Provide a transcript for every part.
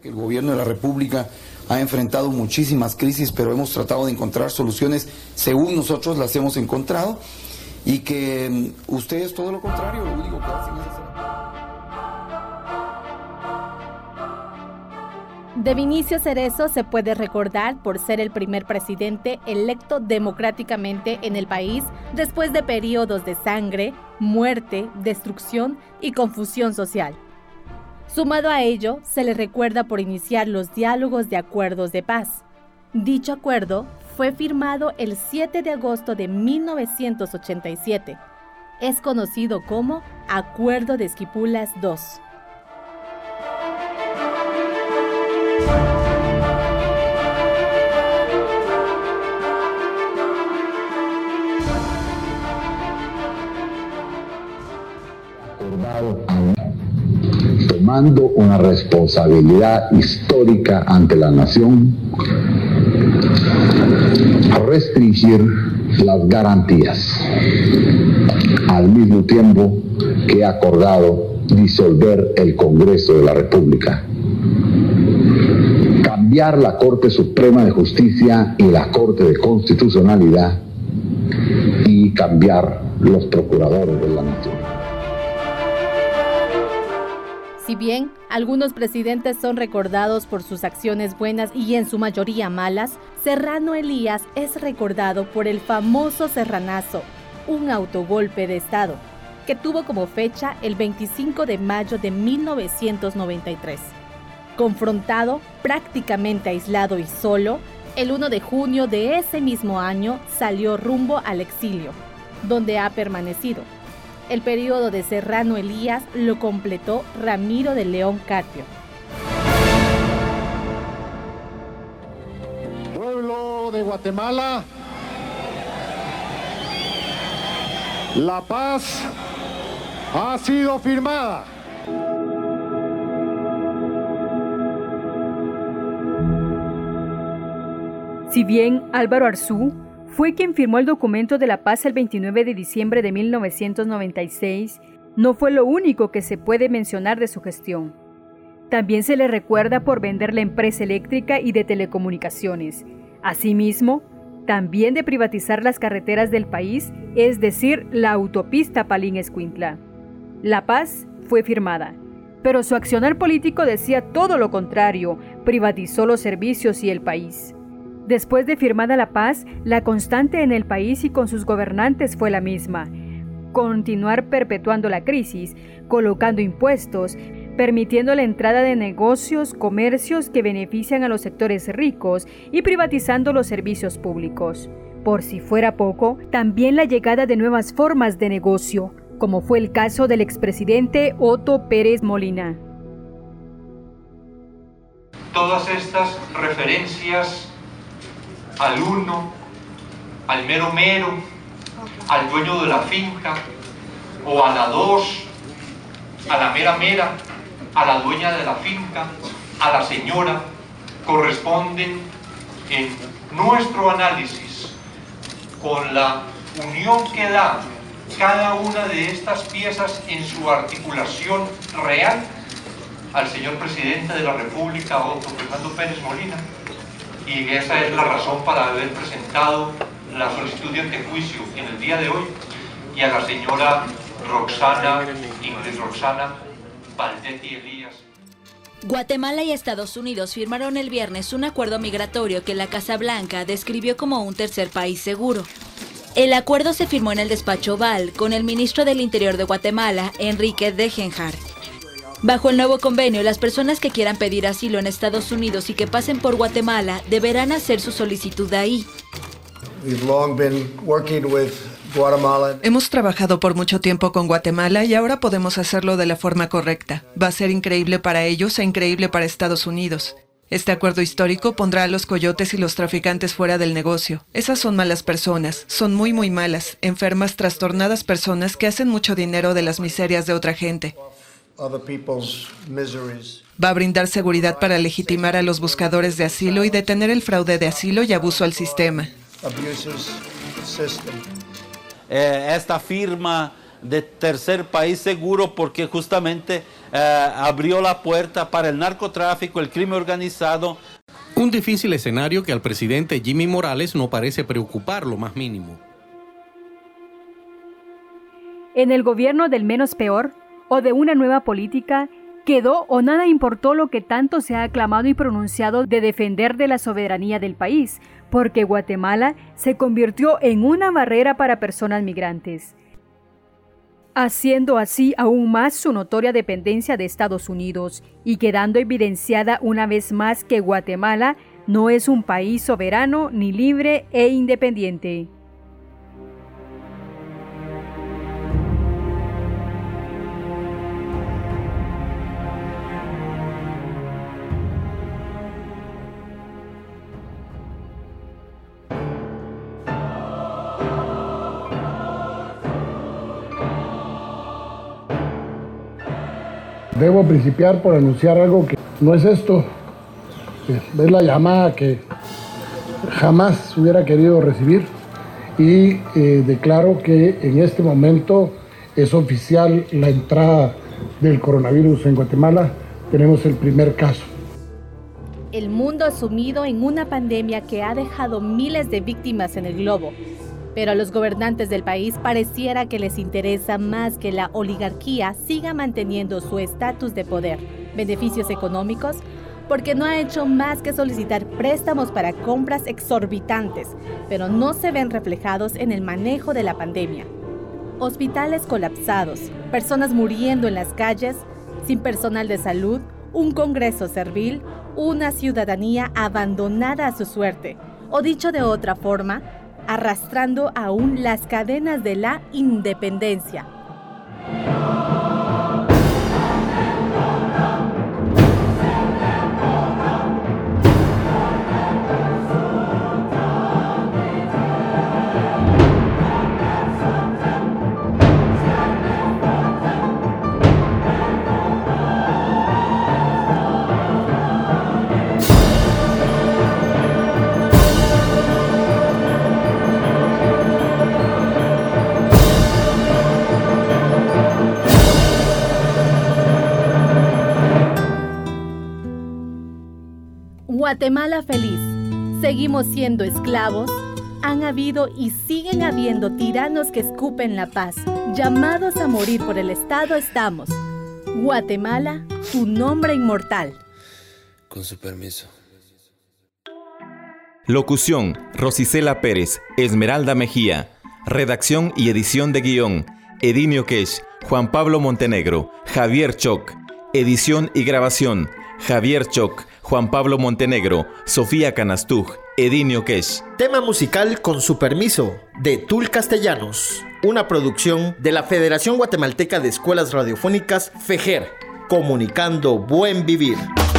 El gobierno de la República ha enfrentado muchísimas crisis, pero hemos tratado de encontrar soluciones según nosotros las hemos encontrado, y que ustedes todo lo contrario, lo único que hacen es hacer... De Vinicio Cerezo se puede recordar por ser el primer presidente electo democráticamente en el país después de periodos de sangre, muerte, destrucción y confusión social. Sumado a ello, se le recuerda por iniciar los diálogos de acuerdos de paz. Dicho acuerdo fue firmado el 7 de agosto de 1987. Es conocido como Acuerdo de Esquipulas II. Tomando una responsabilidad histórica ante la nación, restringir las garantías, al mismo tiempo que ha acordado disolver el Congreso de la República, cambiar la Corte Suprema de Justicia y la Corte de Constitucionalidad y cambiar los procuradores de la nación. Si bien algunos presidentes son recordados por sus acciones buenas y en su mayoría malas, Serrano Elías es recordado por el famoso Serranazo, un autogolpe de Estado, que tuvo como fecha el 25 de mayo de 1993. Confrontado, prácticamente aislado y solo, el 1 de junio de ese mismo año salió rumbo al exilio, donde ha permanecido. El periodo de Serrano Elías lo completó Ramiro de León Carpio. Pueblo de Guatemala, la paz ha sido firmada. Si bien Álvaro Arzú fue quien firmó el documento de la paz el 29 de diciembre de 1996, no fue lo único que se puede mencionar de su gestión. También se le recuerda por vender la empresa eléctrica y de telecomunicaciones. Asimismo, también de privatizar las carreteras del país, es decir, la autopista Palín-Escuintla. La paz fue firmada, pero su accionar político decía todo lo contrario, privatizó los servicios y el país. Después de firmada la paz, la constante en el país y con sus gobernantes fue la misma: continuar perpetuando la crisis, colocando impuestos, permitiendo la entrada de negocios, comercios que benefician a los sectores ricos y privatizando los servicios públicos. Por si fuera poco, también la llegada de nuevas formas de negocio, como fue el caso del expresidente Otto Pérez Molina. Todas estas referencias al uno, al mero mero, al dueño de la finca, o a la dos, a la mera mera, a la dueña de la finca, a la señora, corresponden en nuestro análisis con la unión que da cada una de estas piezas en su articulación real al señor presidente de la República, Otto Fernando Pérez Molina. Y esa es la razón para haber presentado la solicitud de antejuicio en el día de hoy, y a la señora Ingrid Roxana Valdetti Elías. Guatemala y Estados Unidos firmaron el viernes un acuerdo migratorio que la Casa Blanca describió como un tercer país seguro. El acuerdo se firmó en el despacho Oval con el ministro del Interior de Guatemala, Enrique Degenhard. Bajo el nuevo convenio, las personas que quieran pedir asilo en Estados Unidos y que pasen por Guatemala deberán hacer su solicitud ahí. Hemos trabajado por mucho tiempo con Guatemala y ahora podemos hacerlo de la forma correcta. Va a ser increíble para ellos e increíble para Estados Unidos. Este acuerdo histórico pondrá a los coyotes y los traficantes fuera del negocio. Esas son malas personas, son muy malas, enfermas, trastornadas personas que hacen mucho dinero de las miserias de otra gente. Va a brindar seguridad para legitimar a los buscadores de asilo y detener el fraude de asilo y abuso al sistema. Esta firma de tercer país seguro porque justamente abrió la puerta para el narcotráfico, el crimen organizado. Un difícil escenario que al presidente Jimmy Morales no parece preocupar lo más mínimo. En el gobierno del menos peor o de una nueva política, quedó o nada importó lo que tanto se ha aclamado y pronunciado de defender de la soberanía del país, porque Guatemala se convirtió en una barrera para personas migrantes, haciendo así aún más su notoria dependencia de Estados Unidos y quedando evidenciada una vez más que Guatemala no es un país soberano ni libre e independiente. Debo principiar por anunciar algo que no es esto. Es la llamada que jamás hubiera querido recibir y declaro que en este momento es oficial la entrada del coronavirus en Guatemala. Tenemos el primer caso. El mundo sumido en una pandemia que ha dejado miles de víctimas en el globo. Pero a los gobernantes del país pareciera que les interesa más que la oligarquía siga manteniendo su estatus de poder, beneficios económicos, porque no ha hecho más que solicitar préstamos para compras exorbitantes, pero no se ven reflejados en el manejo de la pandemia. Hospitales colapsados, personas muriendo en las calles, sin personal de salud, un Congreso servil, una ciudadanía abandonada a su suerte, o dicho de otra forma, arrastrando aún las cadenas de la independencia. Guatemala feliz. Seguimos siendo esclavos. Han habido y siguen habiendo tiranos que escupen la paz. Llamados a morir por el Estado estamos. Guatemala, tu nombre inmortal. Con su permiso. Locución: Rosicela Pérez, Esmeralda Mejía. Redacción y edición de guión: Edinio Kesh, Juan Pablo Montenegro, Javier Choc. Edición y grabación: Javier Choc, Juan Pablo Montenegro, Sofía Canastuj, Edinio Kesh. Tema musical Con su permiso, de Tul Castellanos. Una producción de la Federación Guatemalteca de Escuelas Radiofónicas, FEGER. Comunicando buen vivir.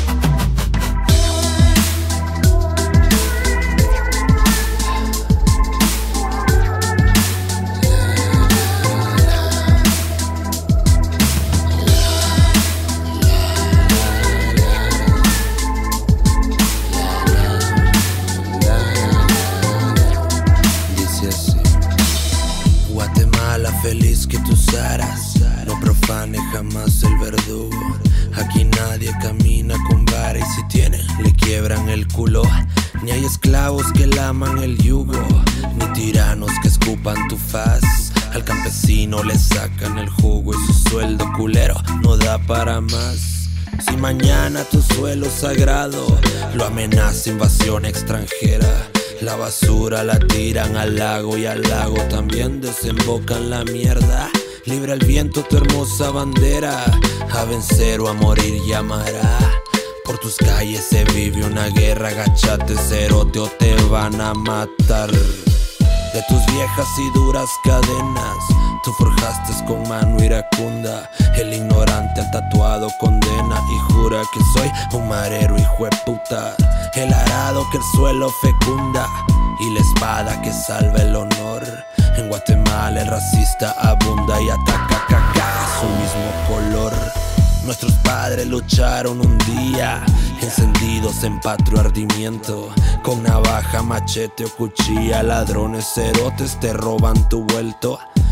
Feliz que tus aras no profane jamás el verdugo. Aquí nadie camina con vara y si tiene le quiebran el culo. Ni hay esclavos que laman el yugo, ni tiranos que escupan tu faz. Al campesino le sacan el jugo y su sueldo culero no da para más. Si mañana tu suelo sagrado lo amenaza invasión extranjera, la basura la tiran al lago y al lago también desembocan la mierda. Libre el viento tu hermosa bandera, a vencer o a morir llamará. Por tus calles se vive una guerra, agachate cerote o te van a matar. De tus viejas y duras cadenas, tú forjaste con mano iracunda. El ignorante al tatuado condena y jura que soy un marero hijueputa. El arado que el suelo fecunda y la espada que salva el honor. En Guatemala el racista abunda y ataca caca su mismo color. Nuestros padres lucharon un día, encendidos en patrio ardimiento. Con navaja, machete o cuchilla, ladrones cerotes te roban tu vuelto.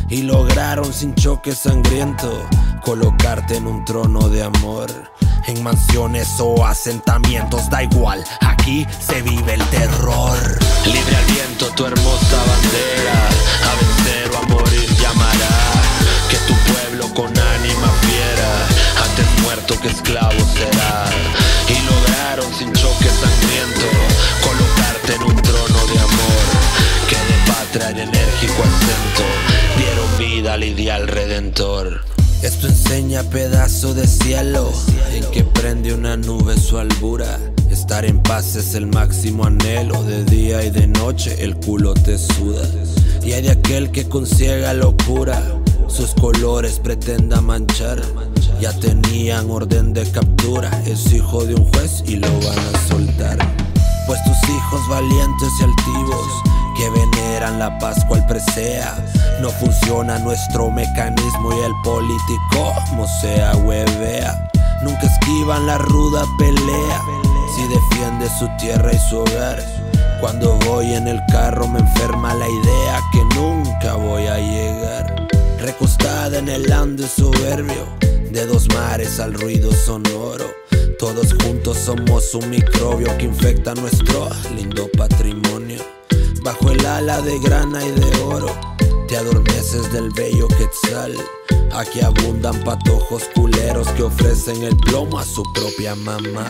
y lograron sin choque sangriento colocarte en un trono de amor. En mansiones o asentamientos, da igual, aquí se vive el terror. Libre al viento tu hermosa bandera, a vencer o a morir llamará. Que tu pueblo con ánima fiera, antes muerto que esclavo será. Y lograron sin choque sangriento colocarte en un trono de amor. Que de patria en enérgico acento dieron vida al ideal redentor. Esto enseña pedazo de cielo en que prende una nube su albura. Estar en paz es el máximo anhelo, de día y de noche el culo te suda. Y hay de aquel que con ciega locura sus colores pretenda manchar. Ya tenían orden de captura, es hijo de un juez y lo van a soltar. Pues tus hijos valientes y altivos que veneran la paz cual presea, no funciona nuestro mecanismo y el político como sea huevea. Nunca esquivan la ruda pelea, si defiende su tierra y su hogar. Cuando voy en el carro me enferma la idea que nunca voy a llegar. Recostada en el ande soberbio, de dos mares al ruido sonoro. Todos juntos somos un microbio que infecta nuestro lindo patrimonio. Bajo el ala de grana y de oro, te adormeces del bello quetzal. Aquí abundan patojos culeros que ofrecen el plomo a su propia mamá.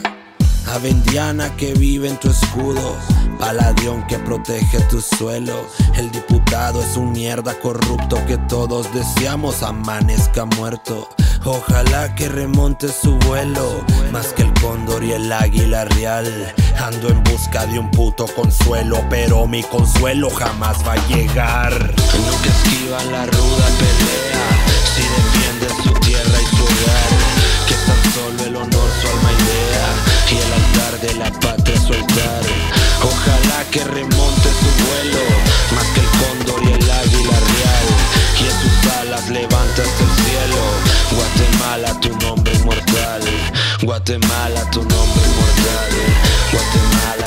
Avendiana que vive en tu escudo, Paladión que protege tu suelo. El diputado es un mierda corrupto que todos deseamos amanezca muerto. Ojalá que remonte su vuelo, más que el cóndor y el águila real. Ando en busca de un puto consuelo, pero mi consuelo jamás va a llegar. Nunca esquivan la ruda pelea, si defienden su tierra y su hogar. Que tan solo el honor su alma idea, y el altar de la patria su altar. Ojalá que remonte su vuelo, más que el cóndor y el águila real. Y en sus alas levanta hasta el cielo. Guatemala, tu nombre inmortal. Guatemala, tu nombre inmortal. Guatemala.